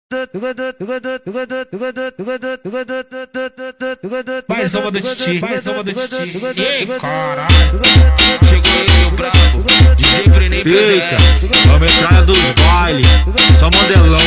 Mais uma do Titi, mais uma do Titi. Ei, caralho, chegou ele, o brabo, DJ Brené presente. Vamos entrar dos baile, só modelão.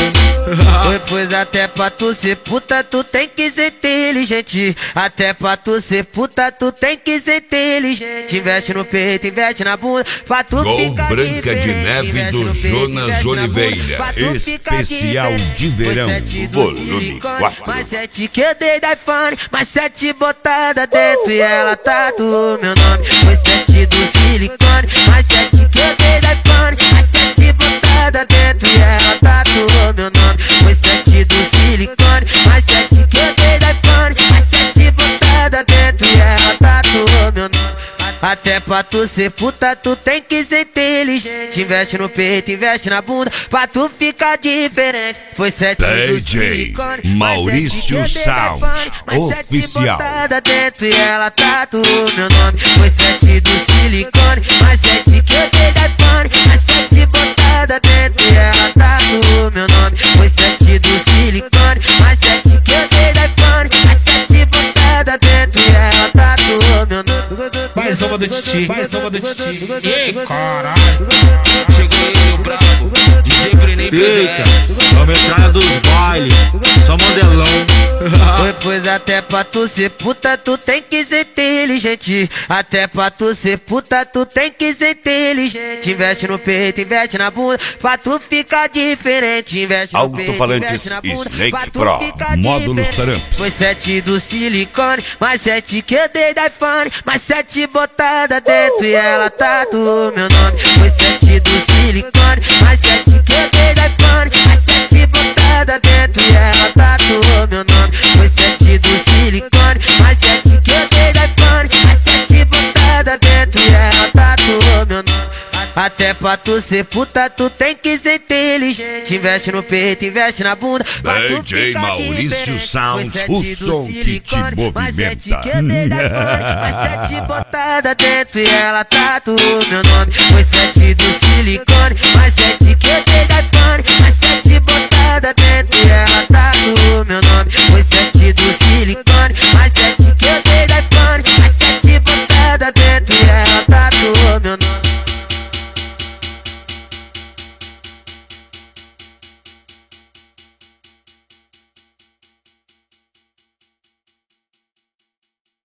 Pois até pra tu ser puta, tu tem que ser inteligente. Até pra tu ser puta, tu tem que ser inteligente. Investe no peito, investe na bunda, pra tu Gol ficar Branca de Neve do Jonas Oliveira. Especial de verão, volume 4. Mais 7 que eu dei da iPhone, mais 7 botada dentro e ela tatuou meu nome. Foi 7 do silicone, mais 7 que eu dei da iPhone, mais 7 botada dentro e ela tatuou meu nome. Foi 7 do silicone, mais 7 que eu dei da iPhone, mais 7 botada dentro e ela tatuou meu nome. Até pra tu ser puta, tu tem que ser inteligente. Investe no peito, investe na bunda, pra tu ficar diferente. Foi 7 do silicone, Maurício Sound oficial. Dentro e ela tatuou meu nome. Foi 7 do silicone, mais 7 que eu dei da iPhone, mais 7 botada dentro e ela tatuou meu nome. Foi 7 do silicone, mais 7 que eu dei da iPhone, mais 7 botada dentro e ela tatuou meu nome. Mais uma do Titi, mais uma do Titi. Ei, caralho, chegou ele, o brabo, DJ Brené presente. Vamos entrar dos baile, só modelão. Pois até pra tu ser puta, tu tem que ser inteligente. Até pra tu ser puta, tu tem que ser inteligente. Investe no peito, investe na bunda, pra tu ficar diferente. Investe no peito, Alto-falantes investe na bunda, Snake pra tu Pro, ficar módulos diferente. Tramps. Foi 7 do silicone, mais 7 que eu dei da iPhone, mais 7 botada dentro e ela tatuou meu nome. Foi 7 do silicone, mais 7 que eu dei da iPhone, mais 7 botada dentro e ela tatuou meu nome. Foi 7 do silicone, mais 7 que eu dei da iPhone, mais 7 botada dentro e ela tatuou meu nome. Até pra tu ser puta, tu tem que ser inteligente. Investe no peito, investe na bunda, pra tu DJ ficar Maurício diferente. Sound, Foi 7 o do som que te silicone, mais 7 movimenta. que eu dei da iPhone, mais 7 botada dentro e ela tatuou meu nome. Foi 7